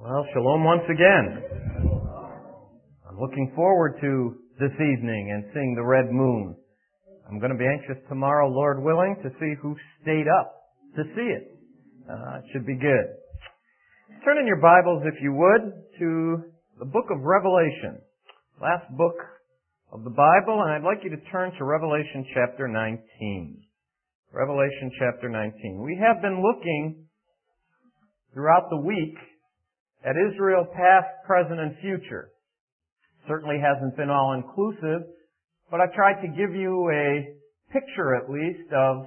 Well, shalom once again. I'm looking forward to this evening and seeing the red moon. I'm going to be anxious tomorrow, Lord willing, to see who stayed up to see it. It should be good. Turn in your Bibles, if you would, to the book of Revelation, last book of the Bible, and I'd like you to turn to Revelation chapter 19. Revelation chapter 19. We have been looking throughout the week at Israel past, present, and future. Certainly hasn't been all-inclusive, but I've tried to give you a picture, at least, of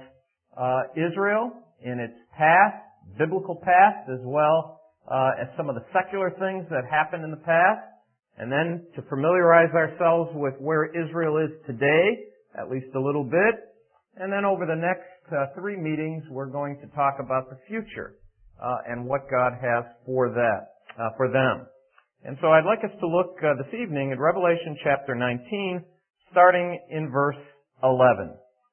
Israel in its past, biblical past, as well as some of the secular things that happened in the past, and then to familiarize ourselves with where Israel is today, at least a little bit, and then over the next 3 meetings, we're going to talk about the future and what God has for them. And so I'd like us to look this evening at Revelation chapter 19, starting in verse 11.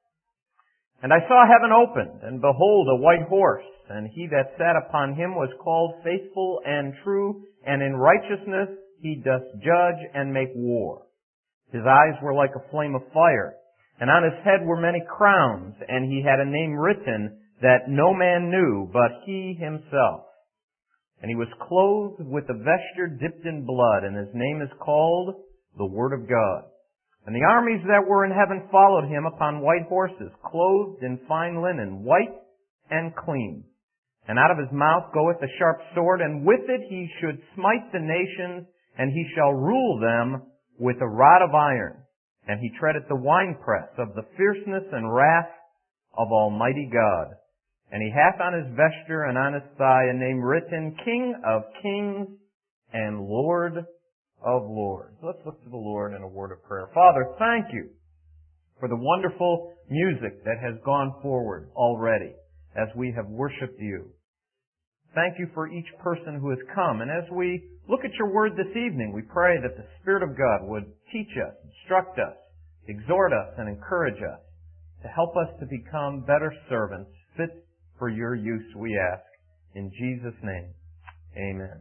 And I saw heaven opened, and behold, a white horse, and he that sat upon him was called Faithful and True, and in righteousness he doth judge and make war. His eyes were like a flame of fire, and on his head were many crowns, and he had a name written that no man knew but he himself. And he was clothed with a vesture dipped in blood, and his name is called the Word of God. And the armies that were in heaven followed him upon white horses, clothed in fine linen, white and clean. And out of his mouth goeth a sharp sword, and with it he should smite the nations, and he shall rule them with a rod of iron. And he treadeth the winepress of the fierceness and wrath of Almighty God. And he hath on his vesture and on his thigh a name written, King of Kings and Lord of Lords. Let's look to the Lord in a word of prayer. Father, thank you for the wonderful music that has gone forward already as we have worshiped you. Thank you for each person who has come. And as we look at your word this evening, we pray that the Spirit of God would teach us, instruct us, exhort us, and encourage us to help us to become better servants, fit for your use, we ask. In Jesus' name, amen.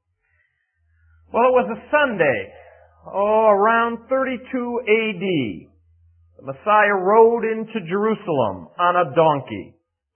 Well, it was a Sunday, around 32 A.D. The Messiah rode into Jerusalem on a donkey.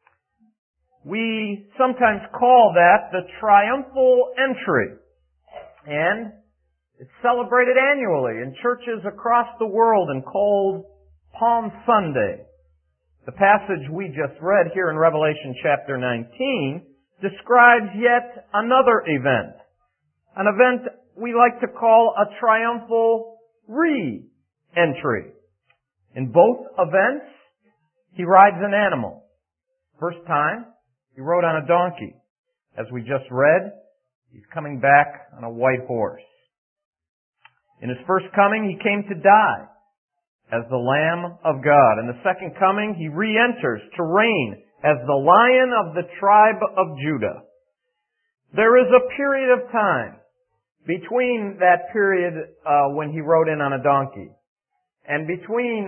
We sometimes call that the triumphal entry, and it's celebrated annually in churches across the world and called Palm Sunday. The passage we just read here in Revelation chapter 19 describes yet another event, an event we like to call a triumphal re-entry. In both events, he rides an animal. First time, he rode on a donkey. As we just read, he's coming back on a white horse. In his first coming, he came to die as the Lamb of God. In the second coming, he re-enters to reign as the Lion of the tribe of Judah. There is a period of time between that period when he rode in on a donkey and between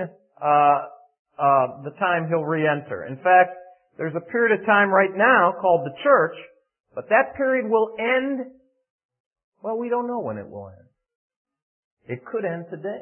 the time he'll re-enter. In fact, there's a period of time right now called the church, but that period will end, well, we don't know when it will end. It could end today.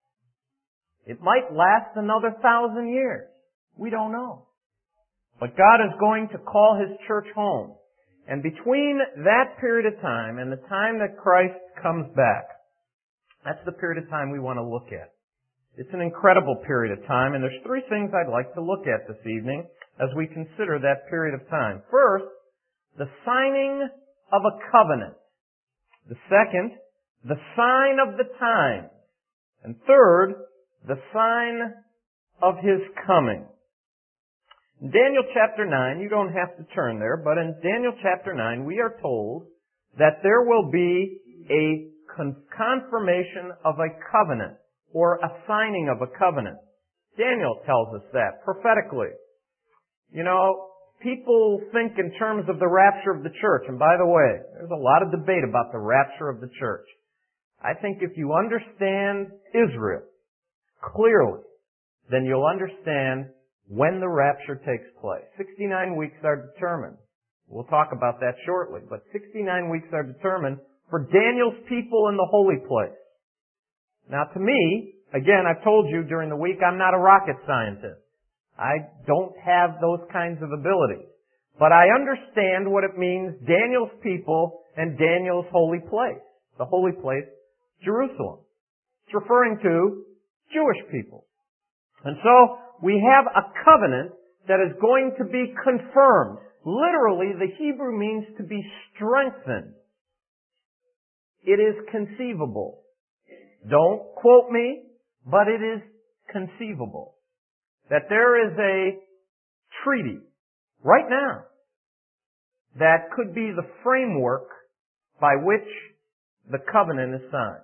It might last another 1,000 years. We don't know. But God is going to call His church home. And between that period of time and the time that Christ comes back, that's the period of time we want to look at. It's an incredible period of time, and there's 3 things I'd like to look at this evening as we consider that period of time. First, the signing of a covenant. The second, the sign of the times. And third, the sign of His coming. In Daniel chapter 9, you don't have to turn there, but in Daniel chapter 9, we are told that there will be a confirmation of a covenant, or a signing of a covenant. Daniel tells us that prophetically. You know, people think in terms of the rapture of the church, and by the way, there's a lot of debate about the rapture of the church. I think if you understand Israel clearly, then you'll understand when the rapture takes place. 69 weeks are determined We'll talk about that shortly. But 69 weeks are determined for Daniel's people in the holy place. Now to me, again, I've told you during the week, I'm not a rocket scientist. I don't have those kinds of abilities. But I understand what it means, Daniel's people and Daniel's holy place. The holy place, Jerusalem. It's referring to Jewish people. And so, we have a covenant that is going to be confirmed. Literally, the Hebrew means to be strengthened. It is conceivable. Don't quote me, but it is conceivable that there is a treaty right now that could be the framework by which the covenant is signed.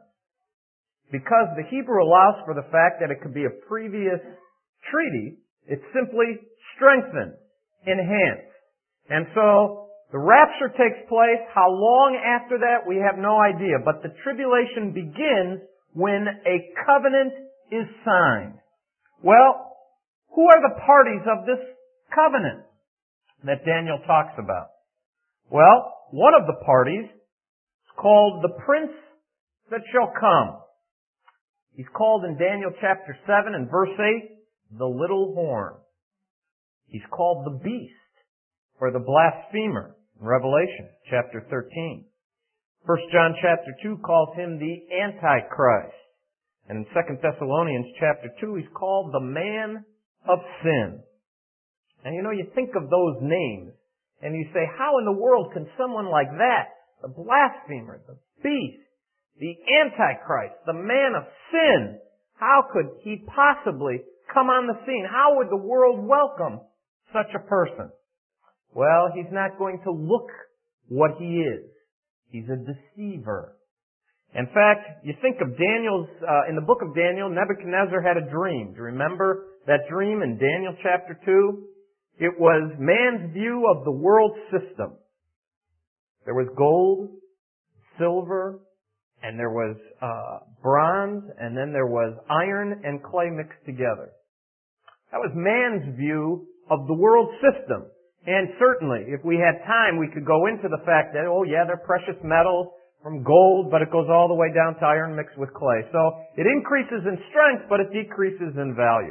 Because the Hebrew allows for the fact that it could be a previous treaty, it's simply strengthened, enhanced. And so, the rapture takes place. How long after that, we have no idea. But the tribulation begins when a covenant is signed. Well, who are the parties of this covenant that Daniel talks about? Well, one of the parties is called the Prince that shall come. He's called in Daniel chapter 7 and verse 8, the little horn. He's called the beast, or the blasphemer, in Revelation chapter 13. 1 John chapter 2 calls him the Antichrist. And in 2 Thessalonians chapter 2, he's called the man of sin. And you think of those names, and you say, how in the world can someone like that, the blasphemer, the beast, the Antichrist, the man of sin, how could he possibly come on the scene? How would the world welcome such a person? Well, he's not going to look what he is. He's a deceiver. In fact, you think of Daniel's, in the book of Daniel, Nebuchadnezzar had a dream. Do you remember that dream in Daniel chapter 2? It was man's view of the world system. There was gold, silver, and there was bronze, and then there was iron and clay mixed together. That was man's view of the world system. And certainly, if we had time, we could go into the fact that, they're precious metals from gold, but it goes all the way down to iron mixed with clay. So it increases in strength, but it decreases in value.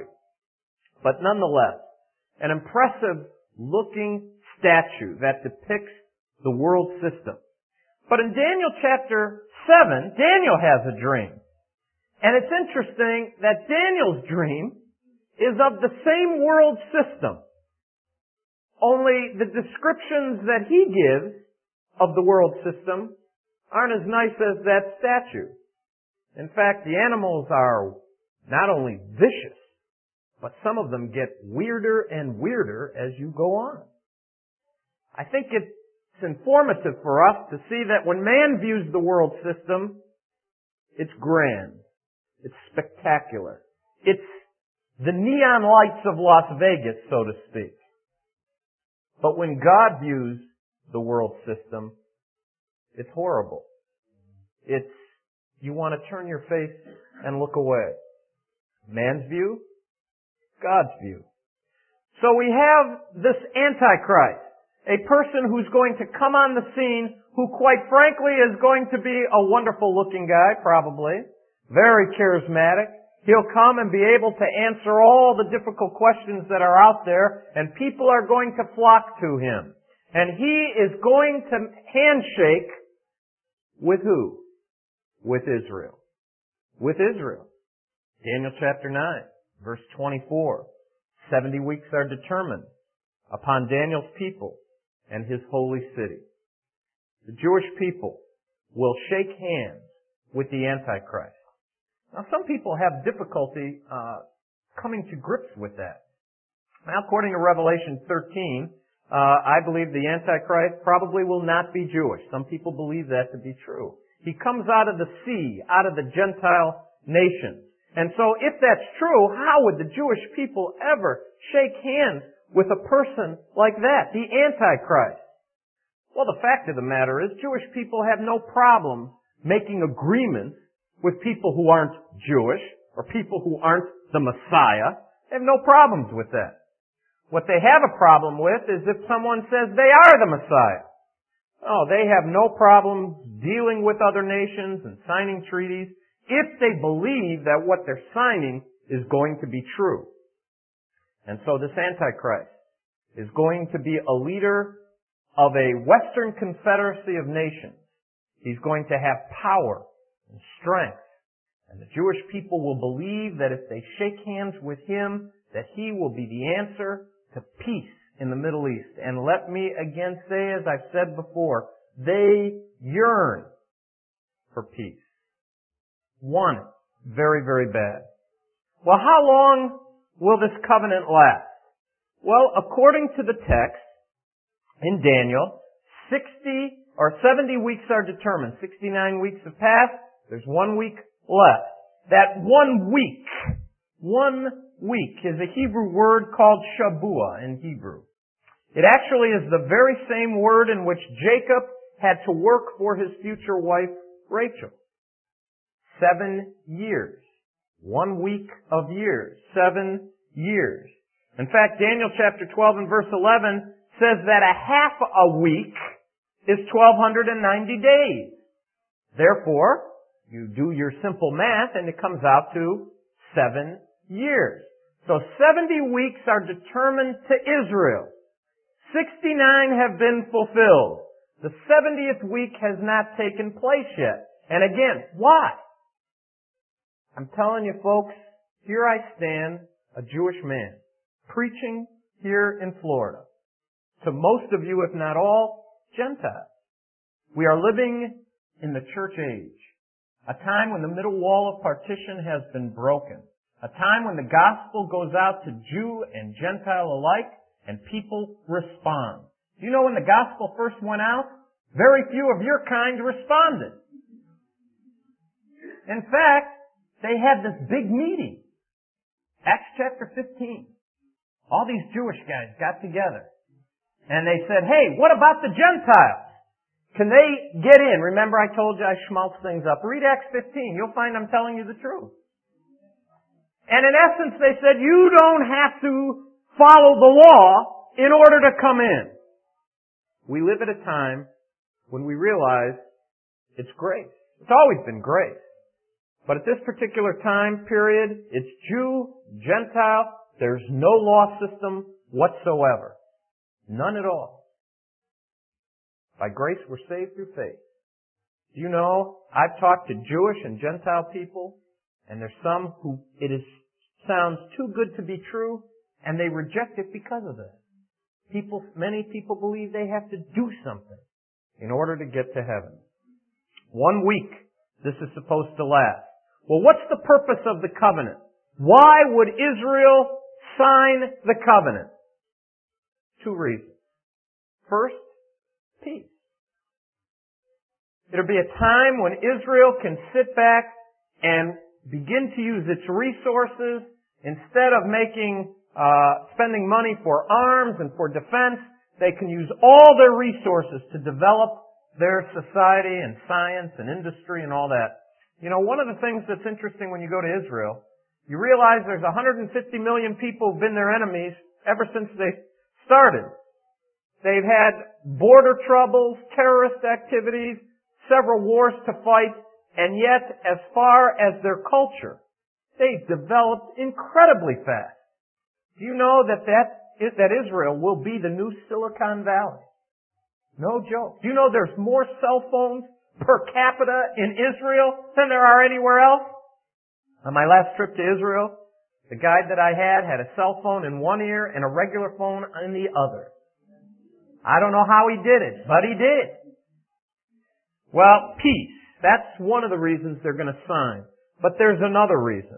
But nonetheless, an impressive looking statue that depicts the world system. But in Daniel chapter 7, Daniel has a dream. And it's interesting that Daniel's dream is of the same world system. Only the descriptions that he gives of the world system aren't as nice as that statue. In fact, the animals are not only vicious, but some of them get weirder and weirder as you go on. I think it's informative for us to see that when man views the world system, it's grand. It's spectacular. It's the neon lights of Las Vegas, so to speak. But when God views the world system, it's horrible. It's, you want to turn your face and look away. Man's view, God's view. So we have this Antichrist, a person who's going to come on the scene who quite frankly is going to be a wonderful looking guy, probably, very charismatic. He'll come and be able to answer all the difficult questions that are out there, and people are going to flock to him. And he is going to handshake with who? With Israel. With Israel. Daniel chapter 9, verse 24. 70 weeks are determined upon Daniel's people and his holy city. The Jewish people will shake hands with the Antichrist. Now, some people have difficulty coming to grips with that. Now, according to Revelation 13, I believe the Antichrist probably will not be Jewish. Some people believe that to be true. He comes out of the sea, out of the Gentile nations. And so, if that's true, how would the Jewish people ever shake hands with a person like that, the Antichrist? Well, the fact of the matter is, Jewish people have no problem making agreements with people who aren't Jewish or people who aren't the Messiah. They have no problems with that. What they have a problem with is if someone says they are the Messiah. Oh, they have no problem dealing with other nations and signing treaties if they believe that what they're signing is going to be true. And so this Antichrist is going to be a leader of a Western confederacy of nations. He's going to have power and strength. And the Jewish people will believe that if they shake hands with him, that he will be the answer to peace in the Middle East. And let me again say, as I've said before, they yearn for peace. Want it very, very bad. Well, how long will this covenant last? Well, according to the text in Daniel, 70 weeks are determined. 69 weeks have passed. There's 1 week left. That 1 week is a Hebrew word called Shabuah in Hebrew. It actually is the very same word in which Jacob had to work for his future wife, Rachel. 7 years. 1 week of years. 7 years. In fact, Daniel chapter 12 and verse 11 says that a half a week is 1,290 days. Therefore, you do your simple math and it comes out to 7 years. So 70 weeks are determined to Israel. 69 have been fulfilled. The 70th week has not taken place yet. And again, why? I'm telling you folks, here I stand, a Jewish man, preaching here in Florida. To most of you, if not all, Gentiles. We are living in the church age. A time when the middle wall of partition has been broken. A time when the gospel goes out to Jew and Gentile alike and people respond. You know, when the gospel first went out, very few of your kind responded. In fact, they had this big meeting. Acts chapter 15. All these Jewish guys got together. And they said, hey, what about the Gentiles? Can they get in? Remember I told you I schmaltz things up. Read Acts 15. You'll find I'm telling you the truth. And in essence they said, you don't have to follow the law in order to come in. We live at a time when we realize it's grace. It's always been grace. But at this particular time period, it's Jew, Gentile. There's no law system whatsoever. None at all. By grace we're saved through faith. Do you know, I've talked to Jewish and Gentile people, and there's some who sounds too good to be true, and they reject it because of that. Many people believe they have to do something in order to get to heaven. 1 week this is supposed to last. Well, what's the purpose of the covenant? Why would Israel sign the covenant? 2 reasons. First, peace. It'll be a time when Israel can sit back and begin to use its resources instead of spending money for arms and for defense. They can use all their resources to develop their society and science and industry and all that. You know, one of the things that's interesting when you go to Israel, you realize there's 150 million people who've been their enemies ever since they started. They've had border troubles, terrorist activities, several wars to fight, and yet, as far as their culture, they've developed incredibly fast. Do you know that Israel will be the new Silicon Valley? No joke. Do you know there's more cell phones per capita in Israel than there are anywhere else? On my last trip to Israel, the guide that I had a cell phone in one ear and a regular phone in the other. I don't know how he did it, but he did. Well, peace. That's one of the reasons they're going to sign. But there's another reason.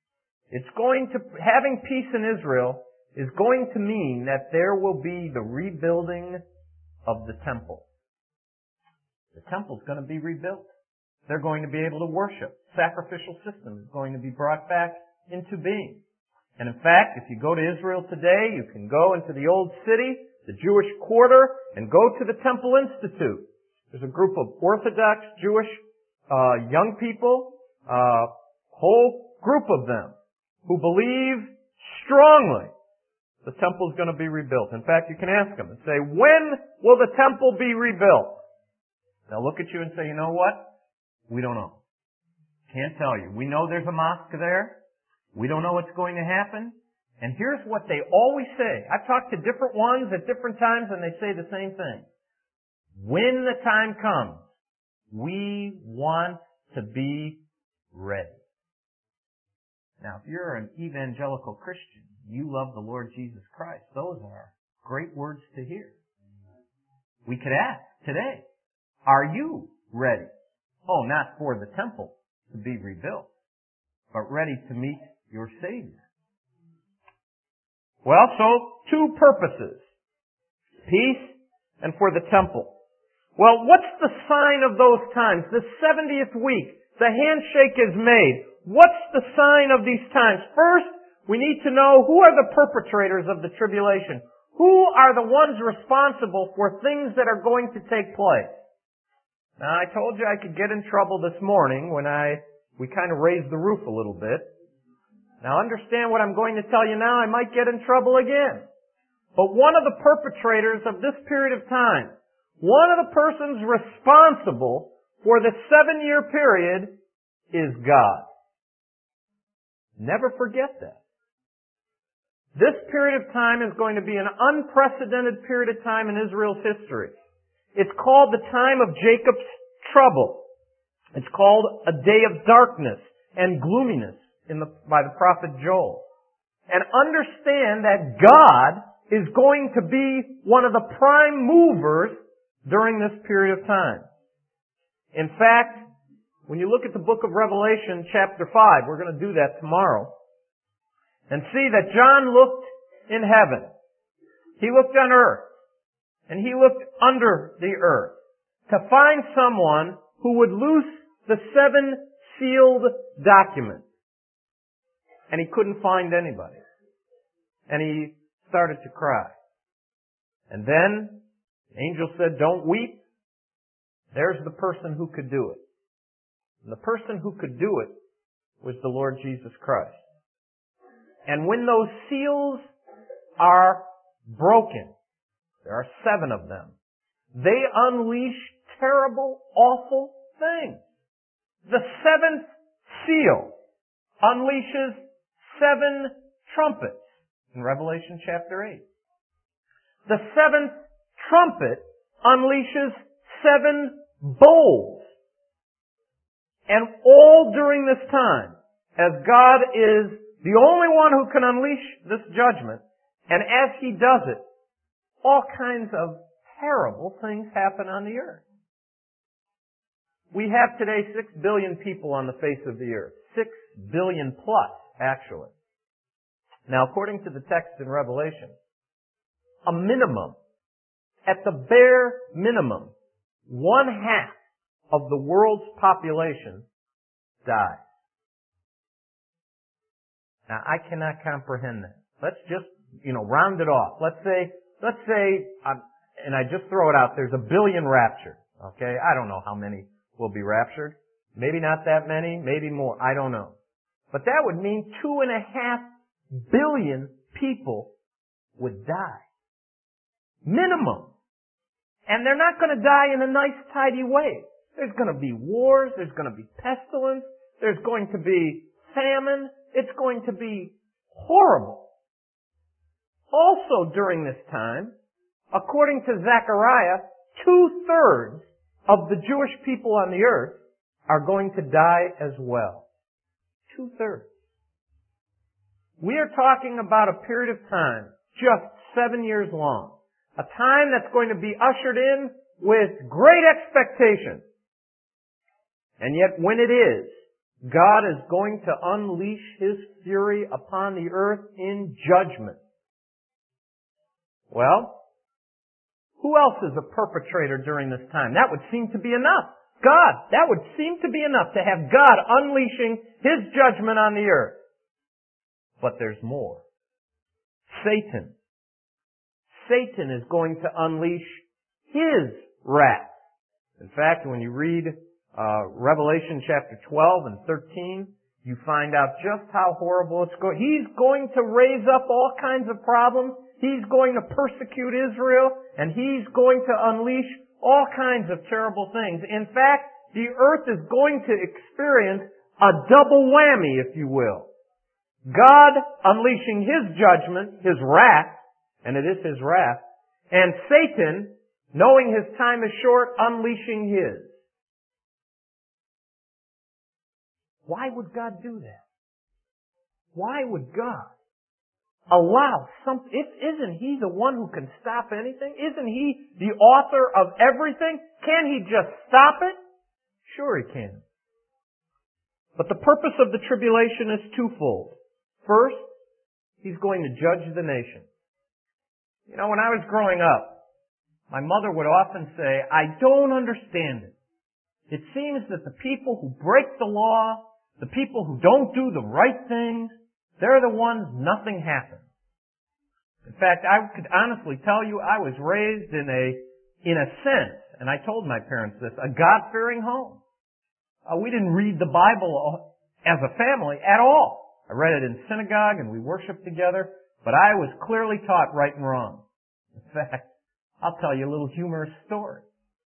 Having peace in Israel is going to mean that there will be the rebuilding of the temple. The temple's going to be rebuilt. They're going to be able to worship. Sacrificial system is going to be brought back into being. And in fact, if you go to Israel today, you can go into the old city, the Jewish quarter, and go to the Temple Institute. There's a group of Orthodox Jewish young people, whole group of them, who believe strongly the temple's going to be rebuilt. In fact, you can ask them and say, when will the temple be rebuilt? They'll look at you and say, you know what? We don't know. Can't tell you. We know there's a mosque there. We don't know what's going to happen. And here's what they always say. I've talked to different ones at different times and they say the same thing. When the time comes, we want to be ready. Now, if you're an evangelical Christian, you love the Lord Jesus Christ, those are great words to hear. We could ask today, are you ready? Oh, not for the temple to be rebuilt, but ready to meet your Savior. Well, so two purposes. Peace and for the temple. Well, what's the sign of those times? The 70th week, the handshake is made. What's the sign of these times? First, we need to know who are the perpetrators of the tribulation. Who are the ones responsible for things that are going to take place? Now, I told you I could get in trouble this morning when we kind of raised the roof a little bit. Now, understand what I'm going to tell you now. I might get in trouble again. But one of the perpetrators of this period of time, one of the persons responsible for the 7-year period is God. Never forget that. This period of time is going to be an unprecedented period of time in Israel's history. It's called the time of Jacob's trouble. It's called a day of darkness and gloominess by the prophet Joel. And understand that God is going to be one of the prime movers during this period of time. In fact, when you look at the book of Revelation chapter 5, we're going to do that tomorrow, and see that John looked in heaven. He looked on earth. And he looked under the earth to find someone who would loose the 7 sealed documents. And he couldn't find anybody. And he started to cry. And then the angel said, don't weep. There's the person who could do it. And the person who could do it was the Lord Jesus Christ. And when those seals are broken, there are 7 of them, they unleash terrible, awful things. The 7th seal unleashes 7 trumpets in Revelation chapter 8. The 7th trumpet unleashes 7 bowls. And all during this time, as God is the only one who can unleash this judgment, and as He does it, all kinds of terrible things happen on the earth. We have today 6 billion people on the face of the earth. 6 billion plus, actually. Now, according to the text in Revelation, a minimum, at the bare minimum, 1/2 of the world's population dies. Now, I cannot comprehend that. Let's just, round it off. Let's say, and I just throw it out, there's 1 billion raptured. Okay? I don't know how many will be raptured. Maybe not that many, maybe more. I don't know. But that would mean 2.5 billion people would die. Minimum. And they're not going to die in a nice, tidy way. There's going to be wars, there's going to be pestilence, there's going to be famine, it's going to be horrible. Also during this time, according to Zechariah, 2/3 of the Jewish people on the earth are going to die as well. 2/3. We are talking about a period of time, just 7 years long. A time that's going to be ushered in with great expectation. And yet when it is, God is going to unleash His fury upon the earth in judgment. Well, who else is a perpetrator during this time? That would seem to be enough. God. That would seem to be enough to have God unleashing His judgment on the earth. But there's more. Satan. Satan is going to unleash his wrath. In fact, when you read Revelation chapter 12 and 13, you find out just how horrible it's going. He's going to raise up all kinds of problems. He's going to persecute Israel, and he's going to unleash all kinds of terrible things. In fact, the earth is going to experience a double whammy, if you will. God unleashing His judgment, His wrath, and it is His wrath, and Satan, knowing his time is short, unleashing his. Why would God do that? Why would God allow something? Isn't He the one who can stop anything? Isn't He the author of everything? Can He just stop it? Sure He can. But the purpose of the tribulation is twofold. First, He's going to judge the nation. You know, when I was growing up, my mother would often say, I don't understand it. It seems that the people who break the law, the people who don't do the right things, they're the ones nothing happens. In fact, I could honestly tell you I was raised in a sense, and I told my parents this, a God-fearing home. We didn't read the Bible as a family at all. I read it in synagogue and we worshiped together, but I was clearly taught right and wrong. In fact, I'll tell you a little humorous story.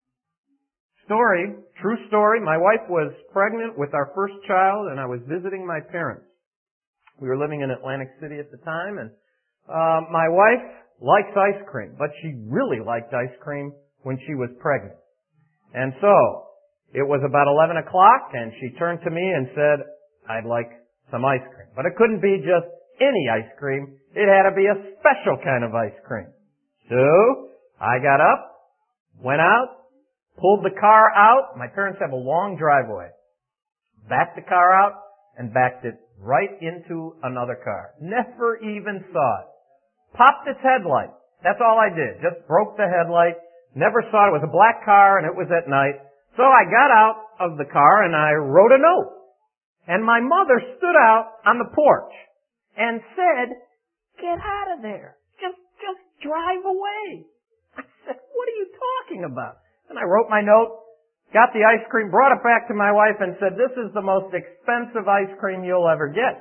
True story. My wife was pregnant with our first child and I was visiting my parents. We were living in Atlantic City at the time, and my wife likes ice cream, but she really liked ice cream when she was pregnant. And so, it was about 11 o'clock and she turned to me and said, I'd like some ice cream. But it couldn't be just any ice cream. It had to be a special kind of ice cream. So, I got up, went out, pulled the car out. My parents have a long driveway. Backed the car out and backed it right into another car. Never even saw it. Popped its headlight. That's all I did. Just broke the headlight. Never saw it. It was a black car and it was at night. So I got out of the car and I wrote a note. And my mother stood out on the porch and said, get out of there. Just drive away. I said, what are you talking about? And I wrote my note, got the ice cream, brought it back to my wife and said, this is the most expensive ice cream you'll ever get.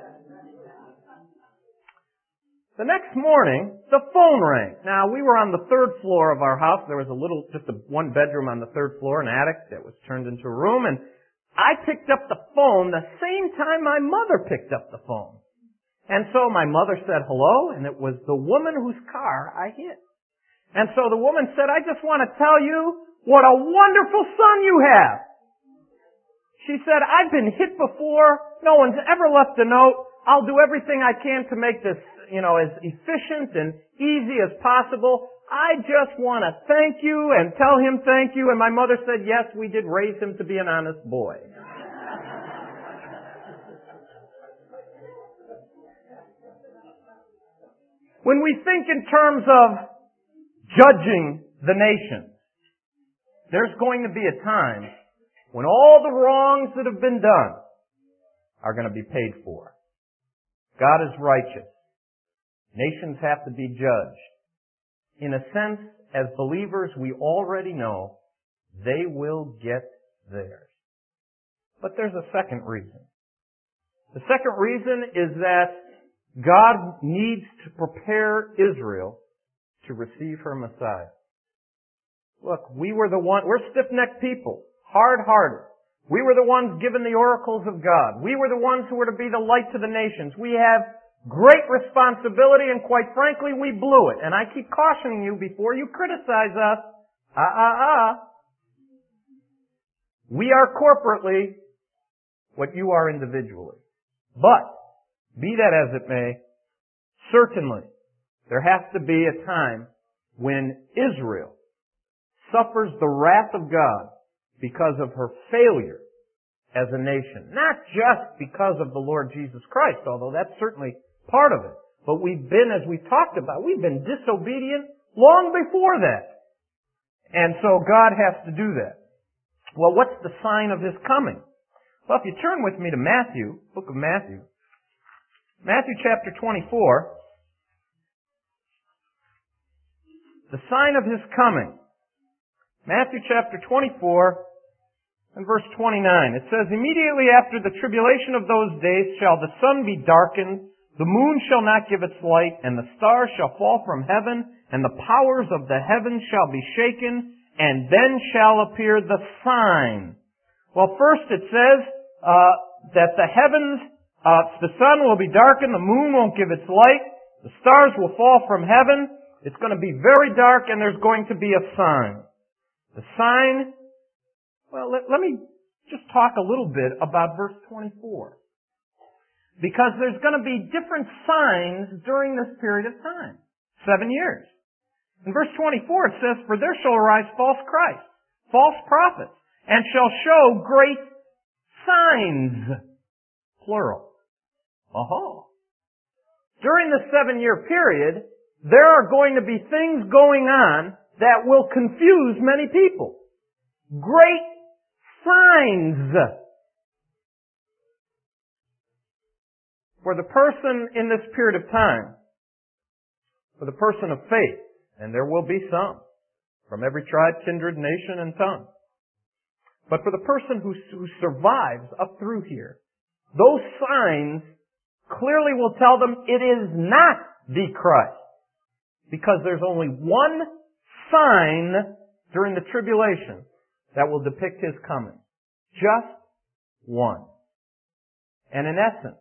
The next morning, the phone rang. Now, we were on the third floor of our house. There was just one bedroom on the third floor, an attic that was turned into a room, and I picked up the phone the same time my mother picked up the phone. And so my mother said hello, and it was the woman whose car I hit. And so the woman said, I just want to tell you what a wonderful son you have. She said, I've been hit before. No one's ever left a note. I'll do everything I can to make this, as efficient and easy as possible. I just want to thank you and tell him thank you. And my mother said, yes, we did raise him to be an honest boy. When we think in terms of judging the nation, there's going to be a time when all the wrongs that have been done are going to be paid for. God is righteous. Nations have to be judged. In a sense, as believers, we already know they will get theirs. But there's a second reason. The second reason is that God needs to prepare Israel to receive her Messiah. Look, we're stiff-necked people, hard-hearted. We were the ones given the oracles of God. We were the ones who were to be the light to the nations. We have great responsibility, and quite frankly, we blew it. And I keep cautioning you before you criticize us. We are corporately what you are individually. But, be that as it may, certainly, there has to be a time when Israel suffers the wrath of God because of her failure as a nation. Not just because of the Lord Jesus Christ, although that's certainly part of it. But we've been, as we talked about, we've been disobedient long before that. And so God has to do that. Well, what's the sign of His coming? Well, if you turn with me to Matthew, book of Matthew, Matthew chapter 24, the sign of His coming. Matthew chapter 24, In verse 29, it says, "Immediately after the tribulation of those days shall the sun be darkened, the moon shall not give its light, and the stars shall fall from heaven, and the powers of the heavens shall be shaken, and then shall appear the sign." Well, first it says that the heavens, the sun will be darkened, the moon won't give its light, the stars will fall from heaven, it's going to be very dark, and there's going to be a sign. The sign, well, let me just talk a little bit about verse 24. Because there's going to be different signs during this period of time. 7 years. In verse 24 it says, "For there shall arise false Christs, false prophets, and shall show great signs." Plural. During the 7-year period, there are going to be things going on that will confuse many people. Great signs. For the person in this period of time, for the person of faith, and there will be some, from every tribe, kindred, nation, and tongue. But for the person who survives up through here, those signs clearly will tell them it is not the Christ. Because there's only one sign during the tribulation that will depict His coming. Just one. And in essence,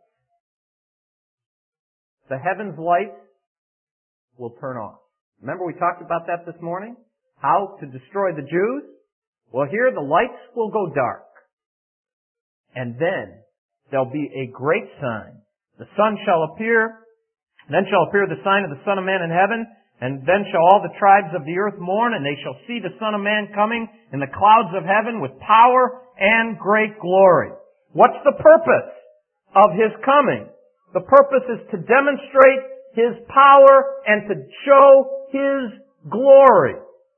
the heavens lights will turn off. Remember we talked about that this morning? How to destroy the Jews? Well, here the lights will go dark. And then there'll be a great sign. The sun shall appear, then shall appear the sign of the Son of Man in heaven, and then shall all the tribes of the earth mourn, and they shall see the Son of Man coming in the clouds of heaven with power and great glory. What's the purpose of His coming? The purpose is to demonstrate His power and to show His glory.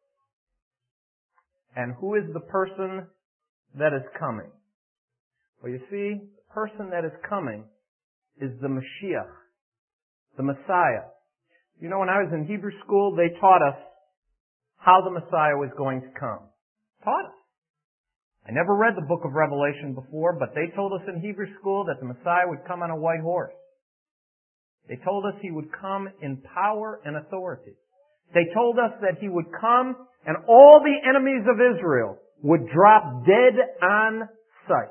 And who is the person that is coming? Well, you see, the person that is coming is the Mashiach, the Messiah. You know, when I was in Hebrew school, they taught us how the Messiah was going to come. Taught us. I never read the book of Revelation before, but they told us in Hebrew school that the Messiah would come on a white horse. They told us He would come in power and authority. They told us that He would come and all the enemies of Israel would drop dead on sight.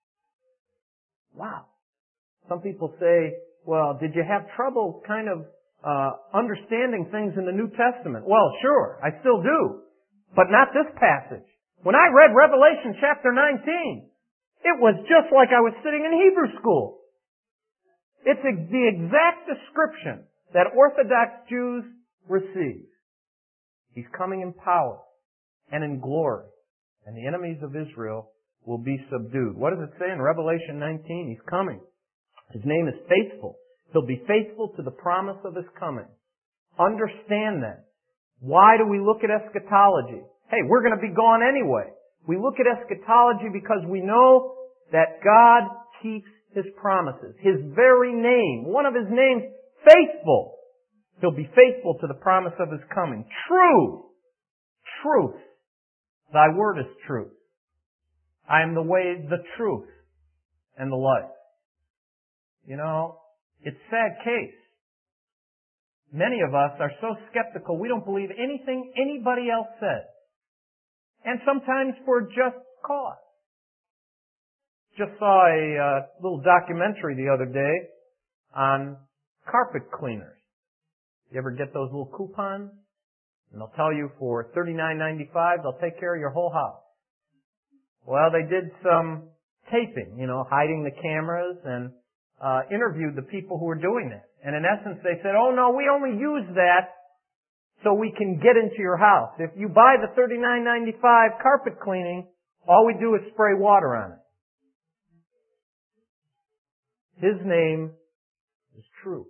Wow. Some people say, well, did you have trouble kind of understanding things in the New Testament? Well, sure, I still do. But not this passage. When I read Revelation chapter 19, it was just like I was sitting in Hebrew school. It's the exact description that Orthodox Jews receive. He's coming in power and in glory, and the enemies of Israel will be subdued. What does it say in Revelation 19? He's coming. His name is Faithful. He'll be faithful to the promise of His coming. Understand that. Why do we look at eschatology? Hey, we're going to be gone anyway. We look at eschatology because we know that God keeps His promises. His very name, one of His names, Faithful. He'll be faithful to the promise of His coming. True. Truth. Thy word is truth. I am the way, the truth, and the life. You know, it's a sad case. Many of us are so skeptical we don't believe anything anybody else says. And sometimes for just cause. Just saw a little documentary the other day on carpet cleaners. You ever get those little coupons? And they'll tell you for $39.95 they'll take care of your whole house. Well, they did some taping, hiding the cameras and interviewed the people who were doing that. And in essence they said, oh no, we only use that so we can get into your house. If you buy the $39.95 carpet cleaning, all we do is spray water on it. His name is true.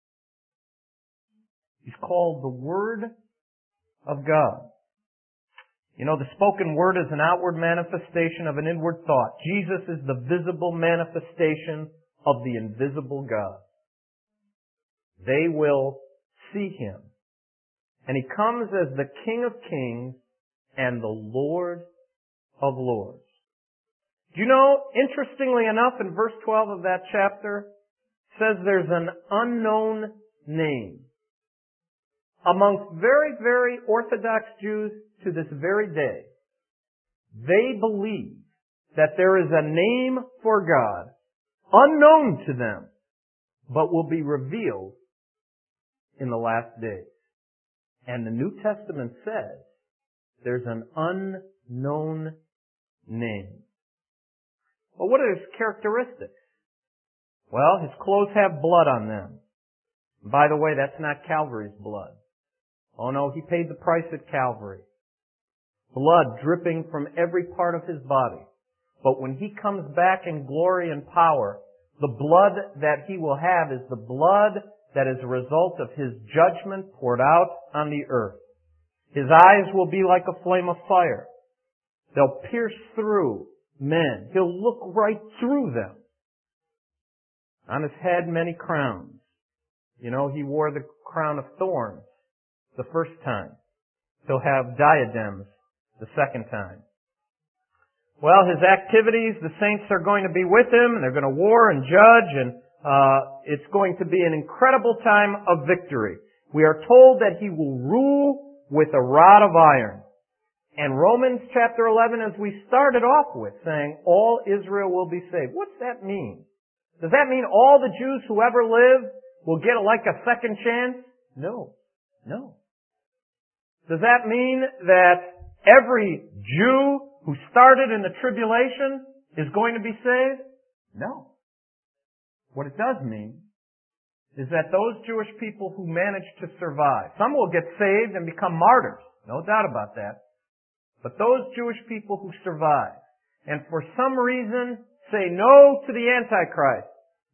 He's called the Word of God. The spoken word is an outward manifestation of an inward thought. Jesus is the visible manifestation of the invisible God. They will see Him. And He comes as the King of Kings and the Lord of Lords. Do you know, interestingly enough, in verse 12 of that chapter, it says there's an unknown name. Amongst very, very Orthodox Jews to this very day, they believe that there is a name for God, unknown to them, but will be revealed in the last days. And the New Testament says there's an unknown name. Well, what are his characteristics? Well, his clothes have blood on them. By the way, that's not Calvary's blood. Oh no, he paid the price at Calvary. Blood dripping from every part of his body. But when he comes back in glory and power, the blood that he will have is the blood that is a result of his judgment poured out on the earth. His eyes will be like a flame of fire. They'll pierce through men. He'll look right through them. On his head, many crowns. You know, he wore the crown of thorns the first time. He'll have diadems the second time. Well, his activities, the saints are going to be with him, and they're going to war and judge, and it's going to be an incredible time of victory. We are told that he will rule with a rod of iron. And Romans chapter 11, as we started off with, saying all Israel will be saved. What's that mean? Does that mean all the Jews who ever lived will get like a second chance? No. No. Does that mean that every Jew who started in the tribulation is going to be saved? No. What it does mean is that those Jewish people who manage to survive, some will get saved and become martyrs, no doubt about that, but those Jewish people who survive and for some reason say no to the Antichrist,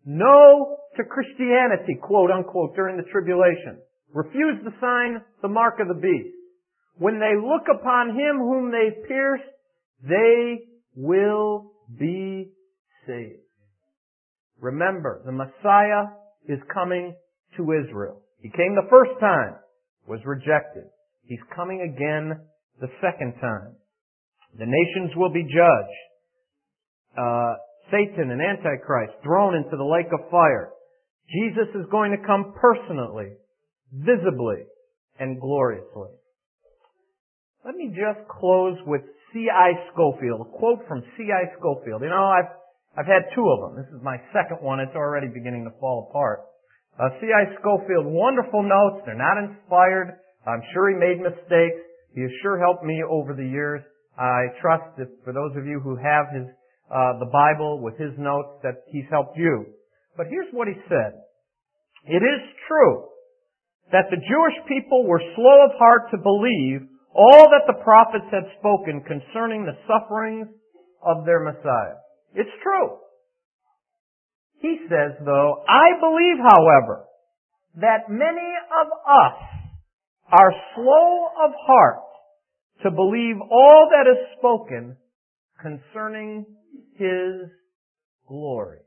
no to Christianity, quote unquote, during the tribulation, refuse to sign the mark of the beast, when they look upon him whom they pierced, they will be saved. Remember, the Messiah is coming to Israel. He came the first time, was rejected. He's coming again the second time. The nations will be judged. Satan and Antichrist thrown into the lake of fire. Jesus is going to come personally, visibly, and gloriously. Let me just close with C.I. Scofield, a quote from C.I. Scofield. You know, I've had two of them. This is my second one. It's already beginning to fall apart. C.I. Scofield, wonderful notes. They're not inspired. I'm sure he made mistakes. He has sure helped me over the years. I trust that for those of you who have his the Bible with his notes that he's helped you. But here's what he said. It is true that the Jewish people were slow of heart to believe all that the prophets had spoken concerning the sufferings of their Messiah. It's true. He says, though, I believe, however, that many of us are slow of heart to believe all that is spoken concerning His glory.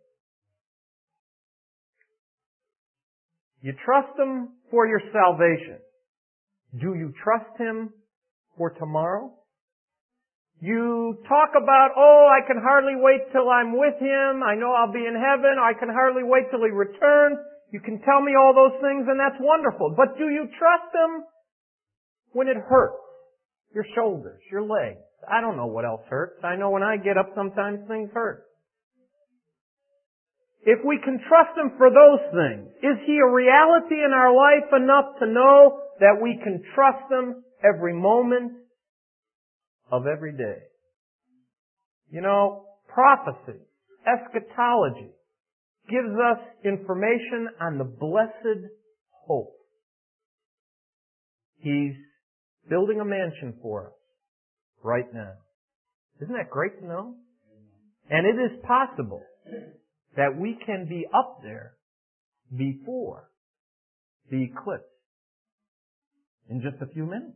You trust Him for your salvation. Do you trust Him for tomorrow? You talk about, I can hardly wait till I'm with Him. I know I'll be in heaven. I can hardly wait till He returns. You can tell me all those things and that's wonderful. But do you trust Him when it hurts? Your shoulders, your legs. I don't know what else hurts. I know when I get up sometimes things hurt. If we can trust Him for those things, is He a reality in our life enough to know that we can trust Him every moment of every day? You know, prophecy, eschatology, gives us information on the blessed hope. He's building a mansion for us right now. Isn't that great to know? And it is possible that we can be up there before the eclipse in just a few minutes.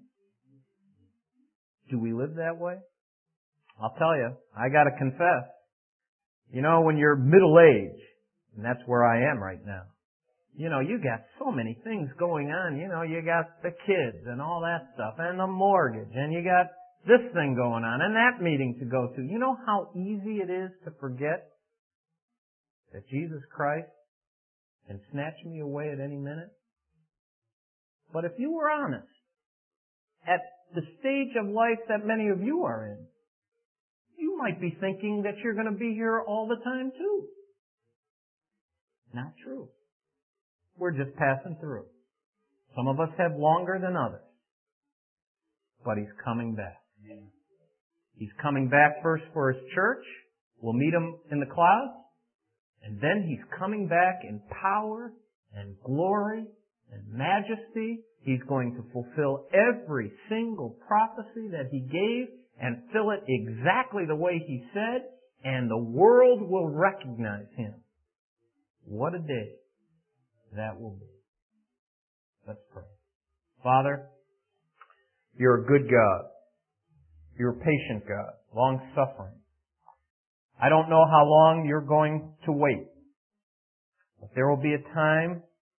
Do we live that way? I'll tell you, I gotta confess. You know, when you're middle-aged, and that's where I am right now, you know, you got so many things going on. You know, you got the kids and all that stuff, and the mortgage, and you got this thing going on and that meeting to go to. You know how easy it is to forget that Jesus Christ can snatch me away at any minute? But if you were honest, at the stage of life that many of you are in, you might be thinking that you're going to be here all the time too. Not true. We're just passing through. Some of us have longer than others. But He's coming back. He's coming back first for His church. We'll meet Him in the clouds. And then He's coming back in power and glory and majesty. He's going to fulfill every single prophecy that He gave and fill it exactly the way He said, and the world will recognize Him. What a day that will be. Let's pray. Father, You're a good God. You're a patient God, long-suffering. I don't know how long You're going to wait, but there will be a time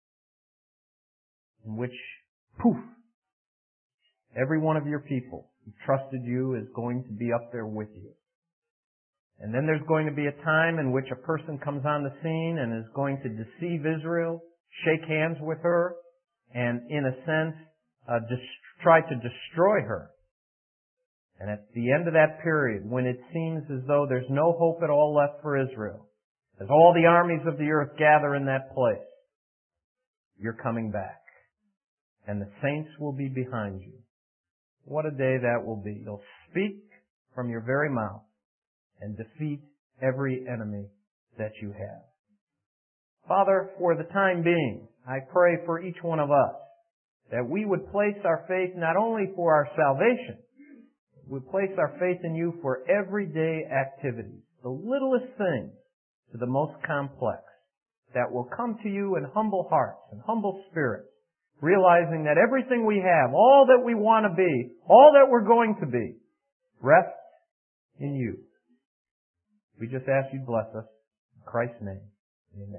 in which, poof, every one of Your people who trusted You is going to be up there with You. And then there's going to be a time in which a person comes on the scene and is going to deceive Israel, shake hands with her, and in a sense, try to destroy her. And at the end of that period, when it seems as though there's no hope at all left for Israel, as all the armies of the earth gather in that place, You're coming back. And the saints will be behind You. What a day that will be. You'll speak from Your very mouth and defeat every enemy that You have. Father, for the time being, I pray for each one of us that we would place our faith not only for our salvation, we place our faith in You for everyday activities, the littlest things to the most complex, that will come to You in humble hearts and humble spirits, realizing that everything we have, all that we want to be, all that we're going to be, rests in You. We just ask You bless us. In Christ's name, amen.